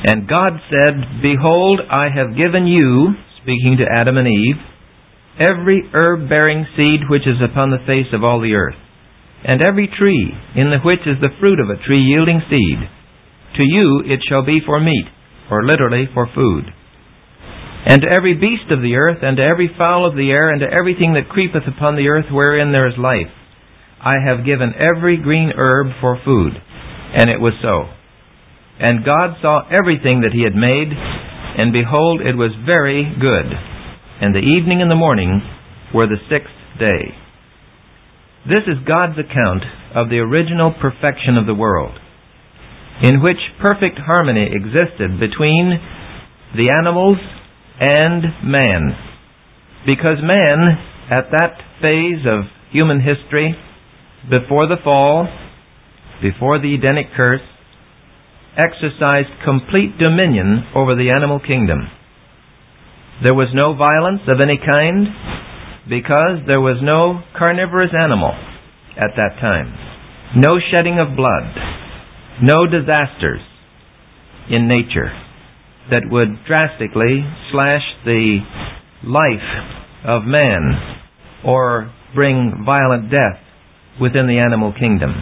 And God said, Behold, I have given you, speaking to Adam and Eve, every herb-bearing seed which is upon the face of all the earth, and every tree in the which is the fruit of a tree yielding seed. To you it shall be for meat, or literally for food. And to every beast of the earth, and to every fowl of the air, and to everything that creepeth upon the earth wherein there is life, I have given every green herb for food. And it was so. And God saw everything that He had made, and behold, it was very good. And the evening and the morning were the sixth day. This is God's account of the original perfection of the world, in which perfect harmony existed between the animals and man. Because man, at that phase of human history, before the fall, before the Edenic curse, exercised complete dominion over the animal kingdom. There was no violence of any kind, because there was no carnivorous animal at that time. No shedding of blood. No disasters in nature that would drastically slash the life of man or bring violent death within the animal kingdom.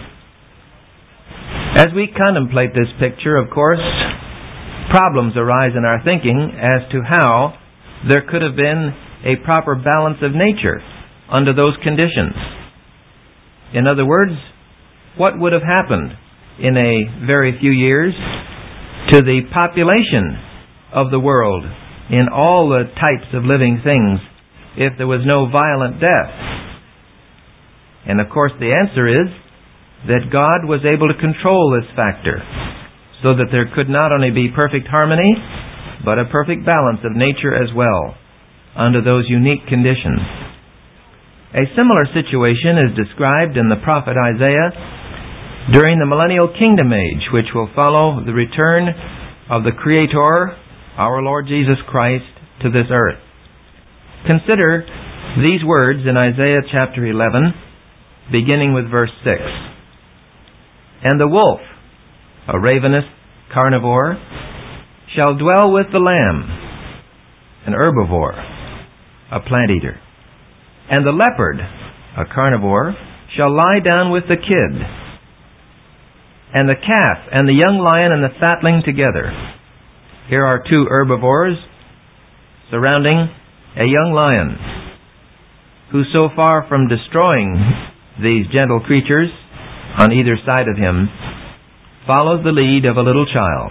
As we contemplate this picture, of course, problems arise in our thinking as to how there could have been a proper balance of nature under those conditions. In other words, what would have happened in a very few years to the population of the world in all the types of living things if there was no violent death? And of course the answer is that God was able to control this factor so that there could not only be perfect harmony, but a perfect balance of nature as well under those unique conditions. A similar situation is described in the prophet Isaiah during the millennial kingdom age, which will follow the return of the Creator, our Lord Jesus Christ, to this earth. Consider these words in Isaiah chapter 11, beginning with verse 6. And the wolf, a ravenous carnivore, shall dwell with the lamb, an herbivore, a plant eater. And the leopard, a carnivore, shall lie down with the kid, and the calf, and the young lion, and the fatling together. Here are two herbivores surrounding a young lion, who so far from destroying these gentle creatures on either side of him, follows the lead of a little child.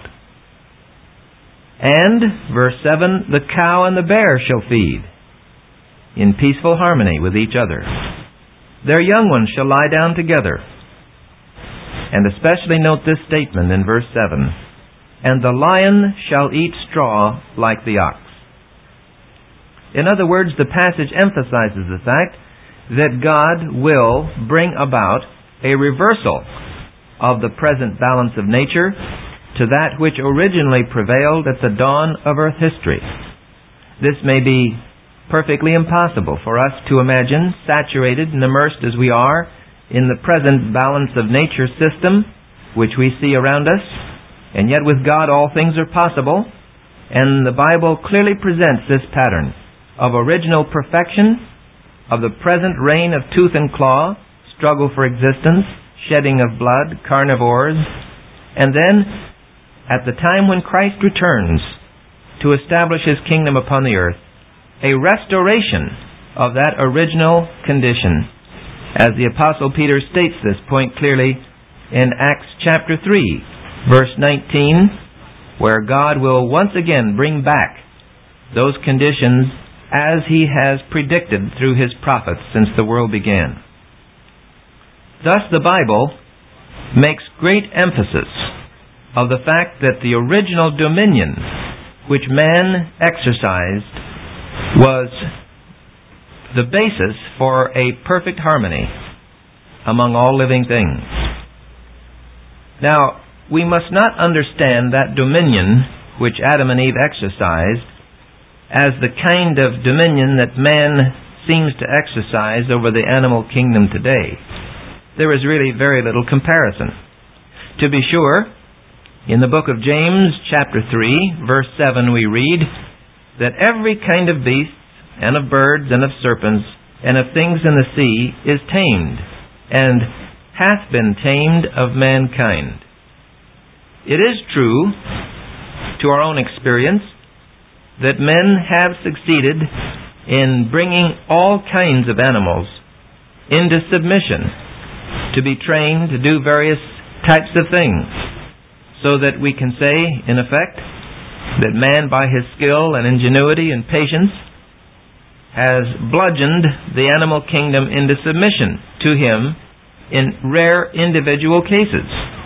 And, verse 7, the cow and the bear shall feed in peaceful harmony with each other. Their young ones shall lie down together. And especially note this statement in verse 7. And the lion shall eat straw like the ox. In other words, the passage emphasizes the fact that God will bring about a reversal of the present balance of nature to that which originally prevailed at the dawn of earth history. This may be perfectly impossible for us to imagine, saturated and immersed as we are in the present balance of nature system which we see around us, and yet with God all things are possible, and the Bible clearly presents this pattern of original perfection, of the present reign of tooth and claw, struggle for existence, shedding of blood, carnivores, and then, at the time when Christ returns to establish His kingdom upon the earth, a restoration of that original condition, as the Apostle Peter states this point clearly in Acts chapter 3, verse 19, where God will once again bring back those conditions as He has predicted through His prophets since the world began. Thus the Bible makes great emphasis of the fact that the original dominion which man exercised was the basis for a perfect harmony among all living things. Now, we must not understand that dominion which Adam and Eve exercised as the kind of dominion that man seems to exercise over the animal kingdom today. There is really very little comparison. To be sure, In the book of James, chapter 3, verse 7, we read that every kind of beasts, and of birds, and of serpents, and of things in the sea is tamed, and hath been tamed of mankind. It is true, to our own experience, that men have succeeded in bringing all kinds of animals into submission, to be trained to do various types of things, so that we can say, in effect, that man, by his skill and ingenuity and patience, has bludgeoned the animal kingdom into submission to him in rare individual cases.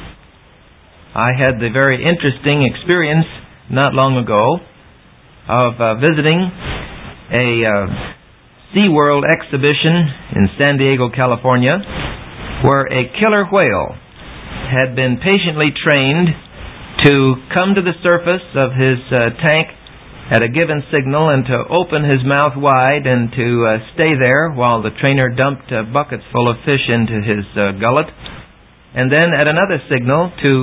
I had the very interesting experience not long ago of visiting a SeaWorld exhibition in San Diego, California, where a killer whale had been patiently trained to come to the surface of his tank at a given signal and to open his mouth wide and to stay there while the trainer dumped buckets full of fish into his gullet, and then at another signal to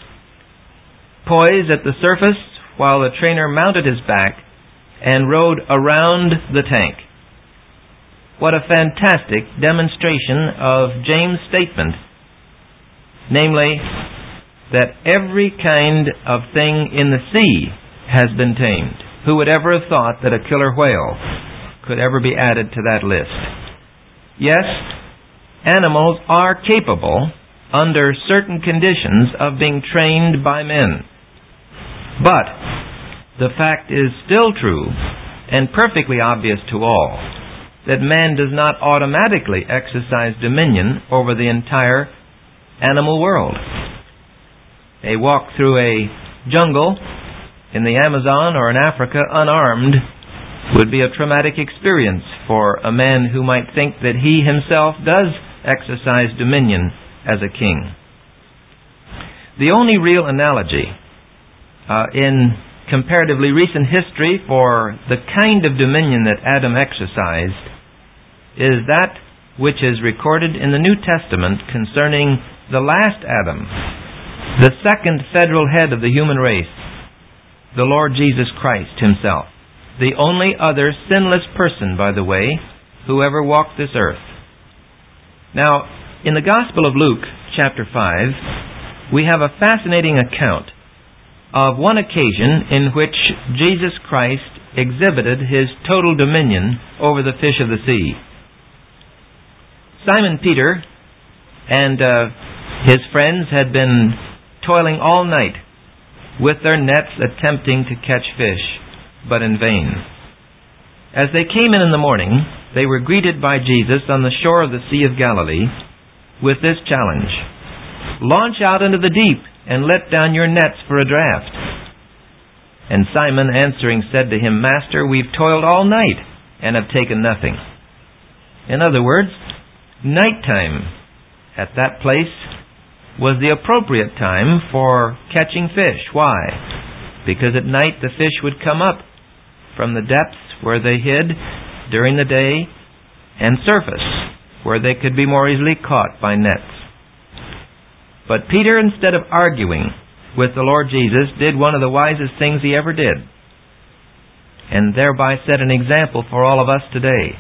poise at the surface while the trainer mounted his back and rode around the tank. What a fantastic demonstration of James' statement, namely, that every kind of thing in the sea has been tamed. Who would ever have thought that a killer whale could ever be added to that list? Yes, animals are capable, under certain conditions, of being trained by men. But the fact is still true, and perfectly obvious to all, that man does not automatically exercise dominion over the entire animal world. A walk through a jungle in the Amazon or in Africa unarmed would be a traumatic experience for a man who might think that he himself does exercise dominion as a king. The only real analogy in comparatively recent history for the kind of dominion that Adam exercised is that which is recorded in the New Testament concerning the last Adam, the second federal head of the human race, the Lord Jesus Christ himself, the only other sinless person, by the way, who ever walked this earth. Now, in the Gospel of Luke, chapter 5, we have a fascinating account of one occasion in which Jesus Christ exhibited his total dominion over the fish of the sea. Simon Peter and his friends had been toiling all night with their nets attempting to catch fish, but in vain. As they came in the morning, they were greeted by Jesus on the shore of the Sea of Galilee with this challenge: "Launch out into the deep and let down your nets for a draught." And Simon answering said to him, "Master, we've toiled all night and have taken nothing." In other words, nighttime at that place was the appropriate time for catching fish. Why? Because at night the fish would come up from the depths where they hid during the day and surface where they could be more easily caught by nets. But Peter, instead of arguing with the Lord Jesus, did one of the wisest things he ever did, and thereby set an example for all of us today.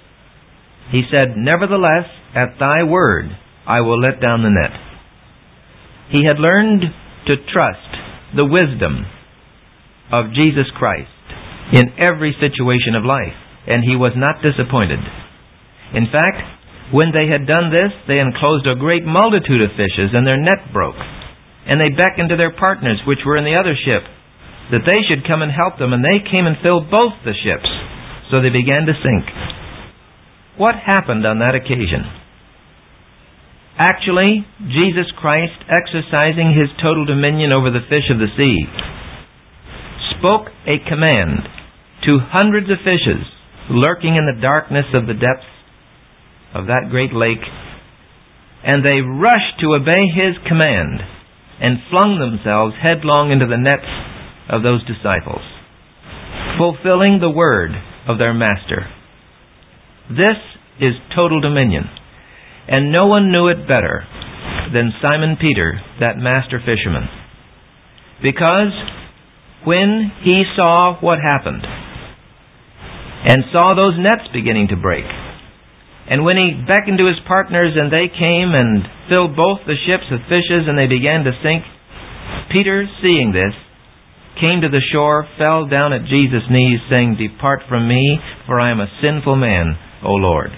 He said, "Nevertheless, at thy word, I will let down the net." He had learned to trust the wisdom of Jesus Christ in every situation of life, and he was not disappointed. In fact, when they had done this, they enclosed a great multitude of fishes, and their net broke. And they beckoned to their partners, which were in the other ship, that they should come and help them, and they came and filled both the ships. So they began to sink. What happened on that occasion? Actually, Jesus Christ, exercising his total dominion over the fish of the sea, spoke a command to hundreds of fishes lurking in the darkness of the depths of that great lake, and they rushed to obey his command and flung themselves headlong into the nets of those disciples, fulfilling the word of their master. This is total dominion, and no one knew it better than Simon Peter, that master fisherman. Because when he saw what happened, and saw those nets beginning to break, and when he beckoned to his partners and they came and filled both the ships with fishes and they began to sink, Peter, seeing this, came to the shore, fell down at Jesus' knees, saying, "Depart from me, for I am a sinful man, O Lord."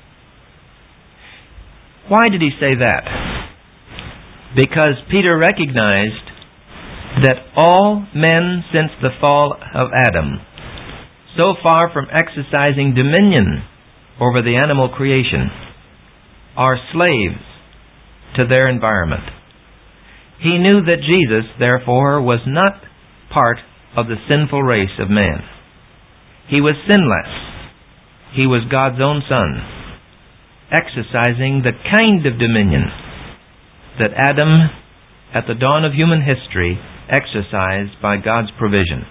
Why did he say that? Because Peter recognized that all men since the fall of Adam, so far from exercising dominion over the animal creation, are slaves to their environment. He knew that Jesus, therefore, was not part of the sinful race of man. He was sinless. He was God's own Son, exercising the kind of dominion that Adam, at the dawn of human history, exercised by God's provision.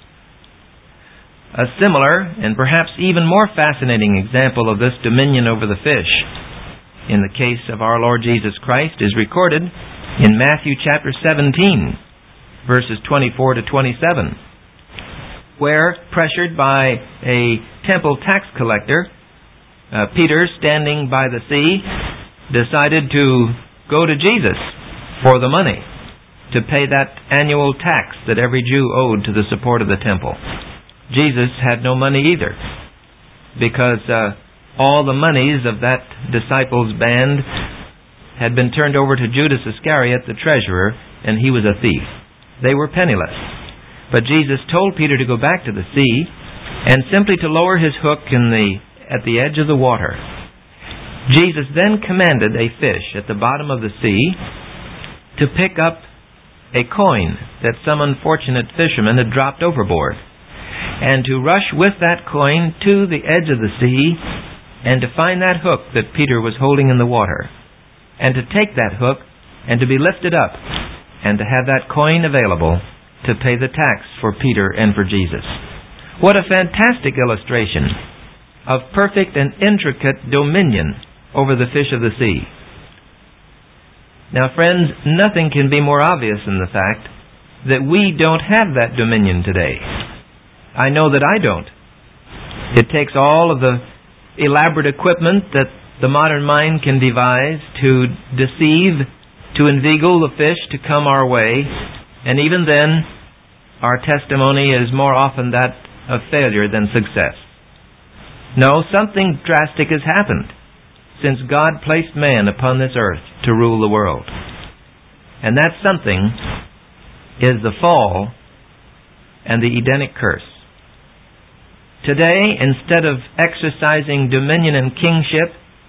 A similar, and perhaps even more fascinating example of this dominion over the fish, in the case of our Lord Jesus Christ, is recorded in Matthew chapter 17, verses 24 to 27, where, pressured by a temple tax collector, Peter, standing by the sea, decided to go to Jesus for the money to pay that annual tax that every Jew owed to the support of the temple. Jesus had no money either, because all the monies of that disciples' band had been turned over to Judas Iscariot, the treasurer, and he was a thief. They were penniless. But Jesus told Peter to go back to the sea and simply to lower his hook at the edge of the water. Jesus then commanded a fish at the bottom of the sea to pick up a coin that some unfortunate fisherman had dropped overboard, and to rush with that coin to the edge of the sea and to find that hook that Peter was holding in the water, and to take that hook and to be lifted up and to have that coin available to pay the tax for Peter and for Jesus. What a fantastic illustration of perfect and intricate dominion over the fish of the sea. Now, friends, nothing can be more obvious than the fact that we don't have that dominion today. I know that I don't. It takes all of the elaborate equipment that the modern mind can devise to deceive, to inveigle the fish to come our way, and even then, our testimony is more often that of failure than success. No, something drastic has happened since God placed man upon this earth to rule the world. And that something is the fall and the Edenic curse. Today, instead of exercising dominion and kingship,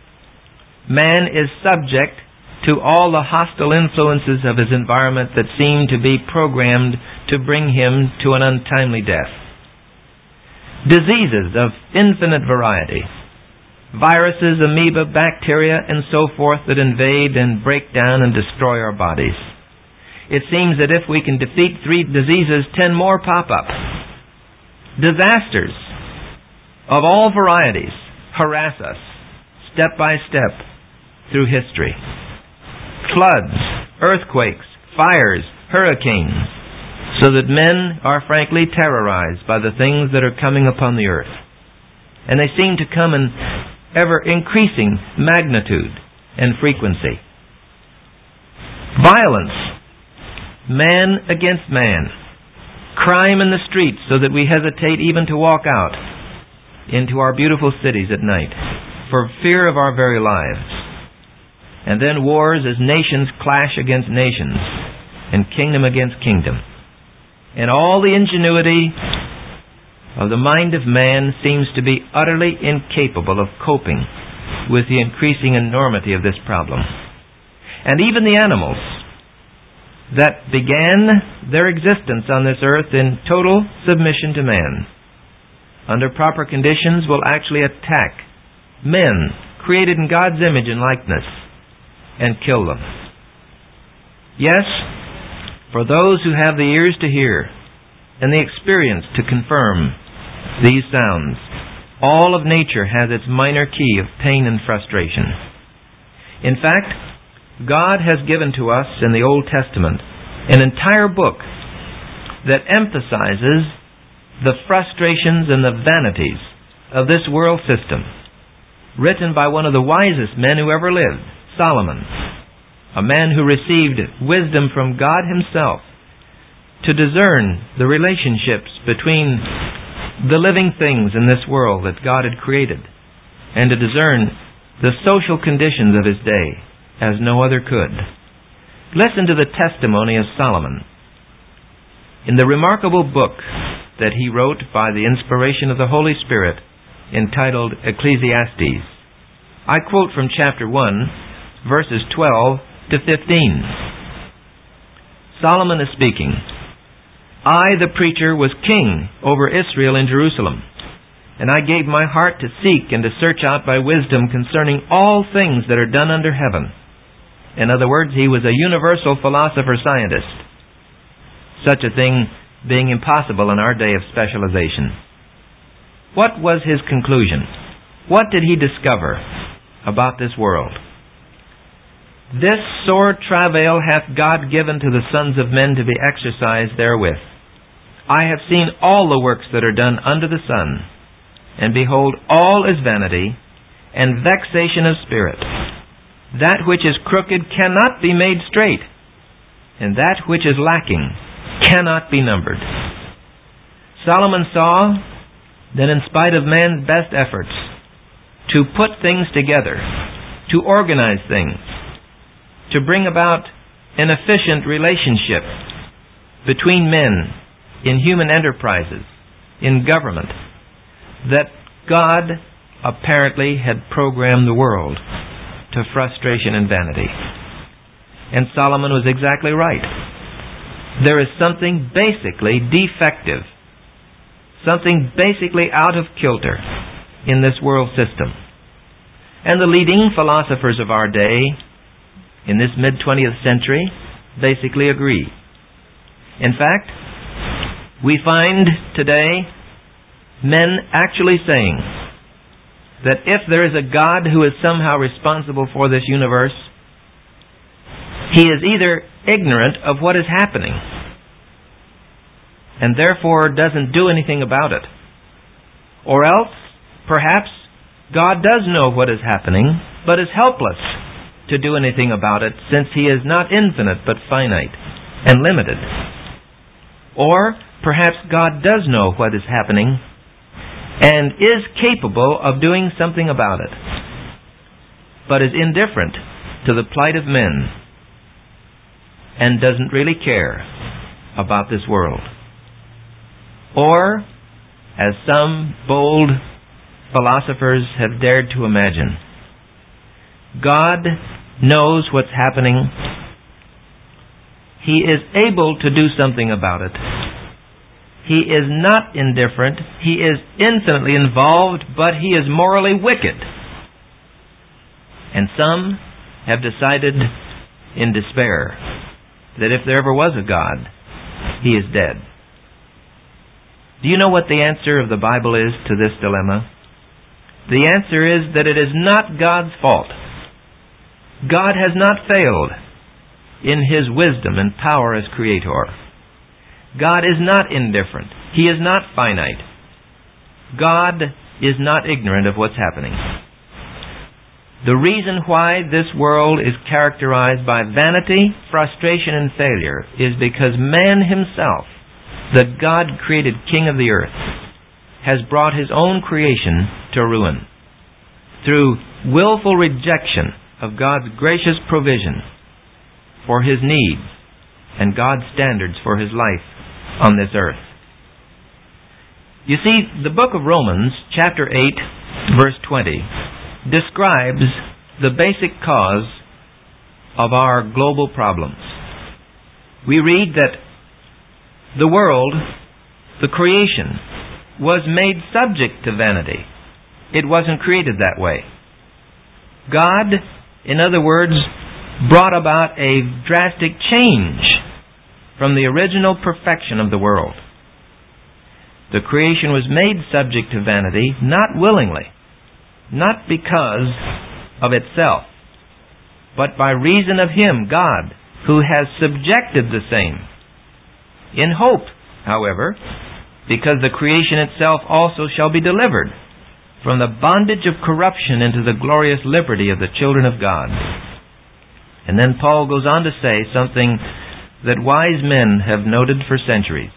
man is subject to all the hostile influences of his environment that seem to be programmed to bring him to an untimely death. Diseases of infinite variety, viruses, amoeba, bacteria, and so forth that invade and break down and destroy our bodies. It seems that if we can defeat 3 diseases, 10 more pop up. Disasters of all varieties harass us step by step through history. Floods, earthquakes, fires, hurricanes, so that men are frankly terrorized by the things that are coming upon the earth. And they seem to come in ever increasing magnitude and frequency. Violence, man against man. Crime in the streets so that we hesitate even to walk out into our beautiful cities at night for fear of our very lives. And then wars as nations clash against nations and kingdom against kingdom. And all the ingenuity of the mind of man seems to be utterly incapable of coping with the increasing enormity of this problem. And even the animals that began their existence on this earth in total submission to man, under proper conditions, will actually attack men created in God's image and likeness and kill them. Yes, for those who have the ears to hear and the experience to confirm these sounds, all of nature has its minor key of pain and frustration. In fact, God has given to us in the Old Testament an entire book that emphasizes the frustrations and the vanities of this world system, written by one of the wisest men who ever lived, Solomon, a man who received wisdom from God Himself to discern the relationships between the living things in this world that God had created, and to discern the social conditions of his day as no other could. Listen to the testimony of Solomon in the remarkable book that he wrote by the inspiration of the Holy Spirit, entitled Ecclesiastes. I quote from chapter 1, verses 12 to 15. Solomon is speaking. I, the preacher, was king over Israel in Jerusalem, and I gave my heart to seek and to search out by wisdom concerning all things that are done under heaven. In other words, he was a universal philosopher-scientist, such a thing being impossible in our day of specialization. What was his conclusion? What did he discover about this world? This sore travail hath God given to the sons of men to be exercised therewith. I have seen all the works that are done under the sun, and behold, all is vanity and vexation of spirit. That which is crooked cannot be made straight, and that which is lacking cannot be numbered. Solomon saw that in spite of man's best efforts to put things together, to organize things, to bring about an efficient relationship between men in human enterprises, in government, that God apparently had programmed the world to frustration and vanity. And Solomon was exactly right. There is something basically defective, something basically out of kilter in this world system. And the leading philosophers of our day, in this mid-20th century, basically agree. In fact, we find today men actually saying that if there is a God who is somehow responsible for this universe, He is either ignorant of what is happening and therefore doesn't do anything about it, or else, perhaps, God does know what is happening but is helpless to do anything about it, since He is not infinite but finite and limited. Or perhaps God does know what is happening and is capable of doing something about it, but is indifferent to the plight of men and doesn't really care about this world. Or, as some bold philosophers have dared to imagine, God knows what's happening. He is able to do something about it. He is not indifferent. He is infinitely involved, but He is morally wicked. And some have decided in despair that if there ever was a God, He is dead. Do you know what the answer of the Bible is to this dilemma? The answer is that it is not God's fault. God has not failed in His wisdom and power as Creator. God is not indifferent. He is not finite. God is not ignorant of what's happening. The reason why this world is characterized by vanity, frustration, and failure is because man himself, the God-created King of the earth, has brought his own creation to ruin through willful rejection of God's gracious provision for his needs and God's standards for his life on this earth. You see, the book of Romans, chapter 8, verse 20, describes the basic cause of our global problems. We read that the world, the creation, was made subject to vanity. It wasn't created that way. God, in other words, brought about a drastic change from the original perfection of the world. The creation was made subject to vanity, not willingly, not because of itself, but by reason of Him, God, who has subjected the same, in hope however, because the creation itself also shall be delivered from the bondage of corruption into the glorious liberty of the children of God. And then Paul goes on to say something that wise men have noted for centuries.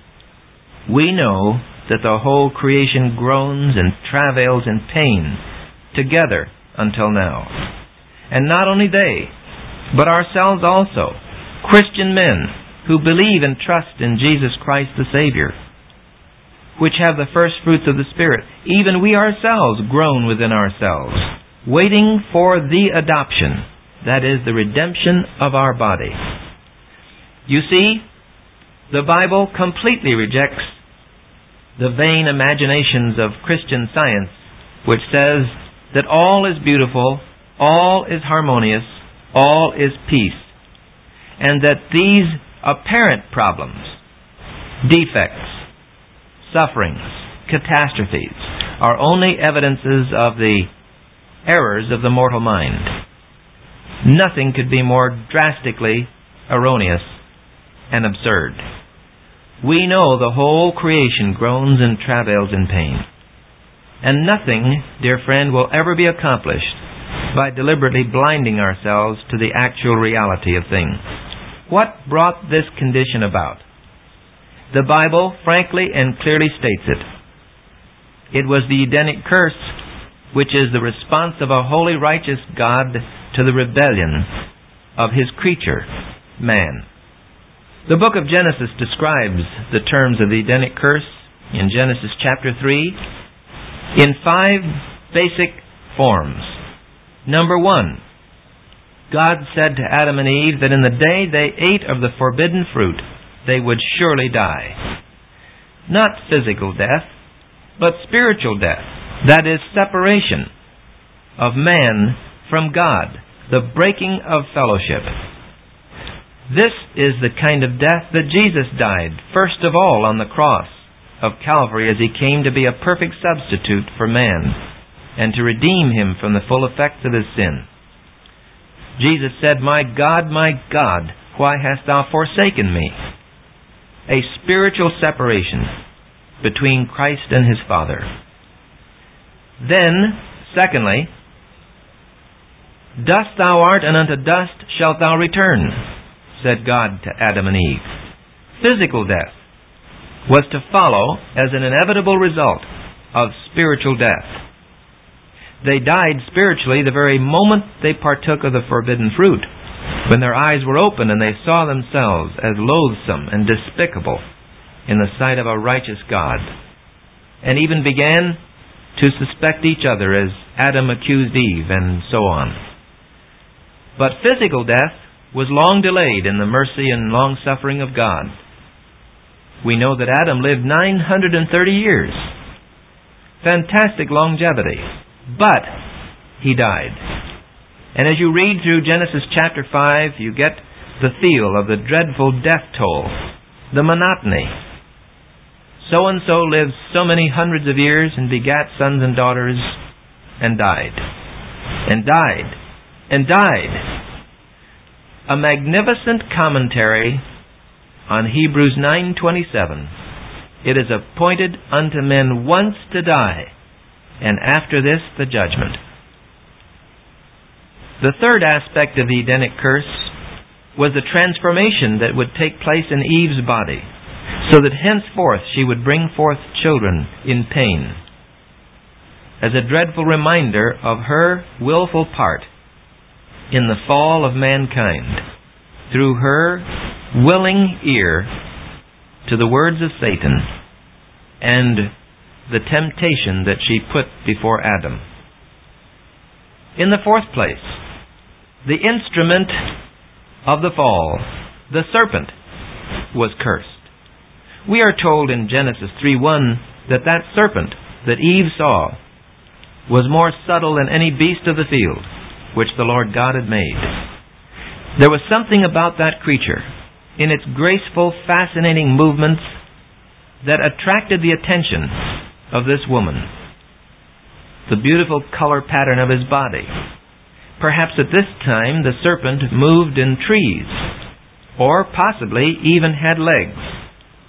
We know that the whole creation groans and travails in pain together until now. And not only they, but ourselves also, Christian men who believe and trust in Jesus Christ the Savior, which have the first fruits of the Spirit, even we ourselves groan within ourselves, waiting for the adoption, that is, the redemption of our body. You see, the Bible completely rejects the vain imaginations of Christian science, which says that all is beautiful, all is harmonious, all is peace, and that these apparent problems, defects, sufferings, catastrophes, are only evidences of the errors of the mortal mind. Nothing could be more drastically erroneous and absurd. We know the whole creation groans and travails in pain. And nothing, dear friend, will ever be accomplished by deliberately blinding ourselves to the actual reality of things. What brought this condition about? The Bible frankly and clearly states it. It was the Edenic curse, which is the response of a holy, righteous God to the rebellion of His creature, man. The book of Genesis describes the terms of the Edenic curse in Genesis chapter 3 in 5 basic forms. Number 1, God said to Adam and Eve that in the day they ate of the forbidden fruit, they would surely die. Not physical death, but spiritual death. That is, separation of man from God, the breaking of fellowship. This is the kind of death that Jesus died, first of all on the cross of Calvary, as He came to be a perfect substitute for man and to redeem him from the full effects of his sin. Jesus said, my God, why hast thou forsaken me?" A spiritual separation between Christ and His Father. Then, secondly, "Dust thou art, and unto dust shalt thou return," said God to Adam and Eve. Physical death was to follow as an inevitable result of spiritual death. They died spiritually the very moment they partook of the forbidden fruit, when their eyes were opened and they saw themselves as loathsome and despicable in the sight of a righteous God, and even began to suspect each other as Adam accused Eve, and so on. But physical death was long delayed in the mercy and long-suffering of God. We know that Adam lived 930 years. Fantastic longevity. But he died. And as you read through Genesis chapter 5, you get the feel of the dreadful death toll, the monotony. So-and-so lived so many hundreds of years and begat sons and daughters and died. And died. And died. A magnificent commentary on Hebrews 9:27. "It is appointed unto men once to die, and after this the judgment." The third aspect of the Edenic curse was the transformation that would take place in Eve's body, so that henceforth she would bring forth children in pain, as a dreadful reminder of her willful part in the fall of mankind, through her willing ear to the words of Satan and the temptation that she put before Adam. In the fourth place, the instrument of the fall, the serpent, was cursed. We are told in Genesis 3:1 that that serpent that Eve saw was more subtle than any beast of the field which the Lord God had made. There was something about that creature, in its graceful, fascinating movements, that attracted the attention of this woman. The beautiful color pattern of his body. Perhaps at this time the serpent moved in trees, or possibly even had legs.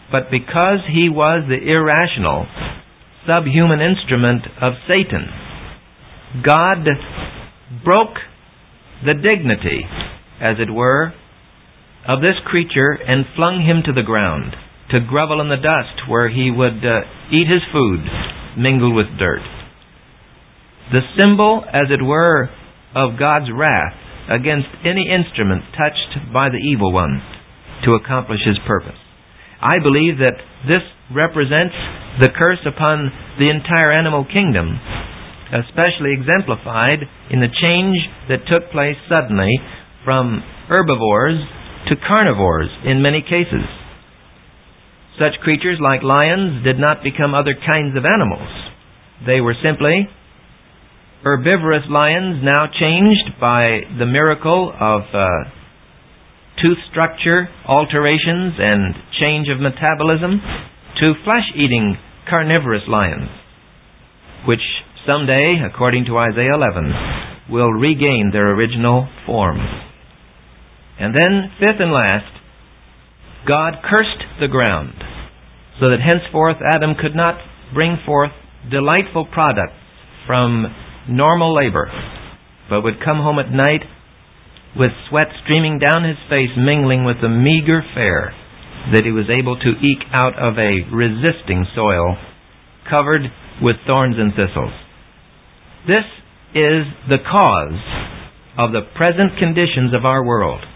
but because he was the irrational, subhuman instrument of Satan, God broke the dignity, as it were, of this creature and flung him to the ground, to grovel in the dust where he would eat his food mingled with dirt. The symbol, as it were, of God's wrath against any instrument touched by the evil one to accomplish his purpose. I believe that this represents the curse upon the entire animal kingdom, especially exemplified in the change that took place suddenly from herbivores to carnivores in many cases. Such creatures like lions did not become other kinds of animals. They were simply herbivorous lions, now changed by the miracle of tooth structure alterations and change of metabolism, to flesh-eating carnivorous lions, which someday, according to Isaiah 11, will regain their original form. And then, fifth and last, God cursed the ground, so that henceforth Adam could not bring forth delightful products from normal labor, but would come home at night with sweat streaming down his face, mingling with the meager fare that he was able to eke out of a resisting soil covered with thorns and thistles. This is the cause of the present conditions of our world.